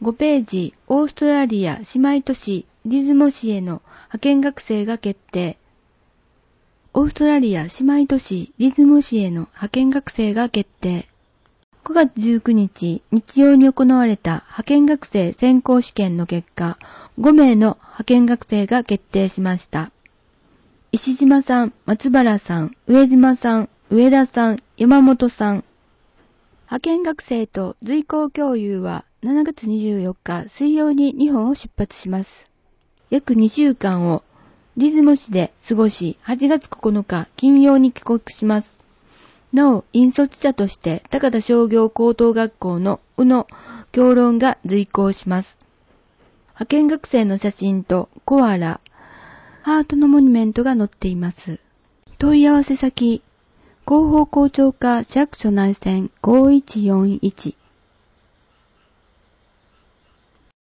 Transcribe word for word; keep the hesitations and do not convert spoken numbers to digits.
ごページ、オーストラリア姉妹都市出雲市への派遣学生が決定。オーストラリア姉妹都市出雲市への派遣学生が決定。くがつじゅうくにち、日曜に行われた派遣学生選考試験の結果、ごめいの派遣学生が決定しました。石島さん、松原さん、上島さん、上田さん、山本さん。派遣学生と随行教諭はしちがつにじゅうよっか水曜に日本を出発します。約にしゅうかんを出雲市で過ごし、はちがつここのか金曜に帰国します。なお、引率者として高田商業高等学校の宇野教論が随行します。派遣学生の写真とコアラ、ハートのモニュメントが載っています。問い合わせ先、広報校長課市役所内線ごいちよんいち